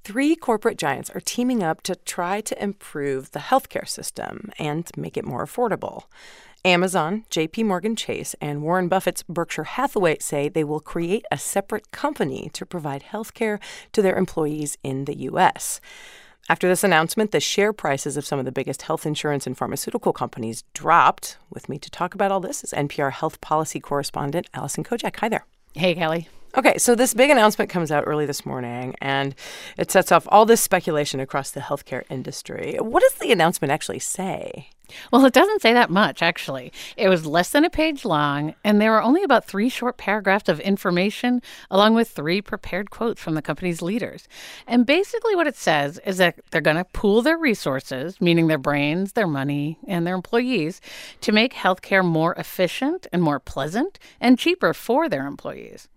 Three corporate giants are teaming up to try to improve the healthcare system and make it more affordable. Amazon, J.P. Morgan Chase, and Warren Buffett's Berkshire Hathaway say they will create a separate company to provide healthcare to their employees in the U.S. After this announcement, the share prices of some of the biggest health insurance and pharmaceutical companies dropped. With me to talk about all this is NPR health policy correspondent Allison Kojak. Hi there. Hey, Kelly. Okay, so this big announcement comes out early this morning, and it sets off all this speculation across the healthcare industry. What does the announcement actually say? Well, it doesn't say that much, actually. It was less than a page long, and there were only about 3 short paragraphs of information, along with 3 prepared quotes from the company's leaders. And basically what it says is that they're going to pool their resources, meaning their brains, their money, and their employees, to make healthcare more efficient and more pleasant and cheaper for their employees.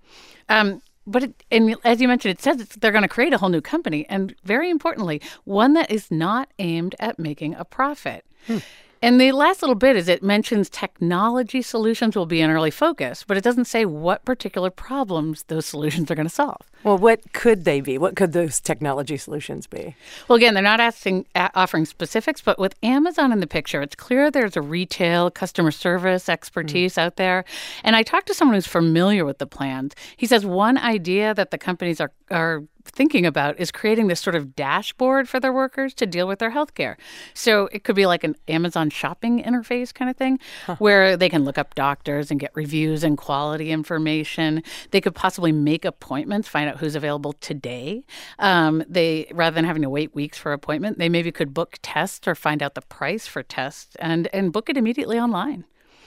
But as you mentioned, it says they're going to create a whole new company, and very importantly, one that is not aimed at making a profit. And the last little bit is it mentions technology solutions will be an early focus, but it doesn't say what particular problems those solutions are going to solve. Well, what could they be? What could those technology solutions be? Well, again, they're not offering specifics, but with Amazon in the picture, it's clear there's a retail customer service expertise out there. And I talked to someone who's familiar with the plans. He says one idea that the companies are thinking about is creating this sort of dashboard for their workers to deal with their healthcare. So it could be like an Amazon shopping interface kind of thing, where they can look up doctors and get reviews and quality information. They could possibly make appointments, find out who's available today. They, rather than having to wait weeks for an appointment, they maybe could book tests or find out the price for tests and book it immediately online.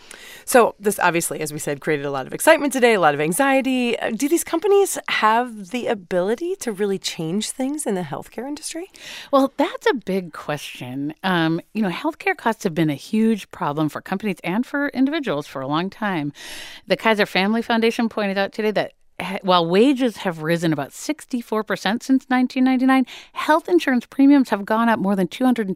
So this obviously, as we said, created a lot of excitement today, a lot of anxiety. Do these companies have the ability to really change things in the healthcare industry? Well, that's a big question. Healthcare costs have been a huge problem for companies and for individuals for a long time. The Kaiser Family Foundation pointed out today that while wages have risen about 64% since 1999, health insurance premiums have gone up more than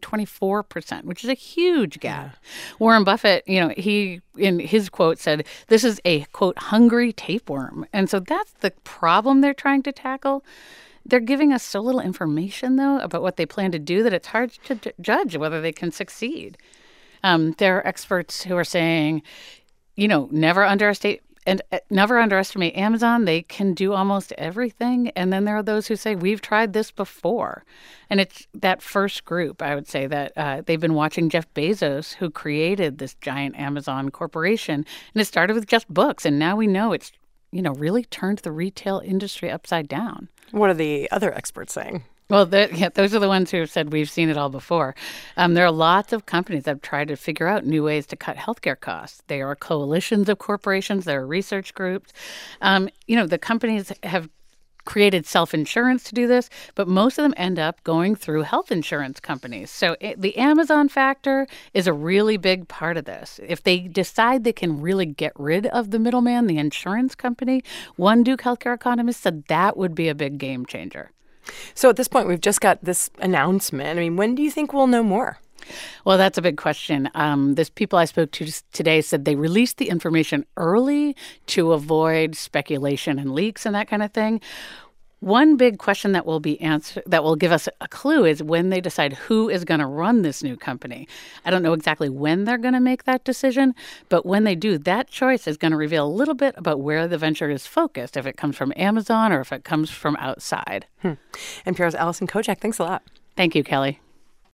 224%, which is a huge gap. Yeah. Warren Buffett, he, in his quote, said, this is a, quote, hungry tapeworm. And so that's the problem they're trying to tackle. They're giving us so little information, though, about what they plan to do that it's hard to judge whether they can succeed. There are experts who are saying, never underestimate Amazon. They can do almost everything. And then there are those who say, we've tried this before. And it's that first group, I would say, that they've been watching Jeff Bezos, who created this giant Amazon corporation. And it started with just books. And now we know it's, really turned the retail industry upside down. What are the other experts saying? Well, those are the ones who have said we've seen it all before. There are lots of companies that have tried to figure out new ways to cut healthcare costs. There are coalitions of corporations. There are research groups. The companies have created self-insurance to do this, but most of them end up going through health insurance companies. So the Amazon factor is a really big part of this. If they decide they can really get rid of the middleman, the insurance company, one Duke healthcare economist said that would be a big game changer. So at this point, we've just got this announcement. I mean, when do you think we'll know more? Well, that's a big question. These people I spoke to today said they released the information early to avoid speculation and leaks and that kind of thing. One big question that will give us a clue is when they decide who is going to run this new company. I don't know exactly when they're going to make that decision, but when they do, that choice is going to reveal a little bit about where the venture is focused, if it comes from Amazon or if it comes from outside. NPR's Allison Kojak, thanks a lot. Thank you, Kelly.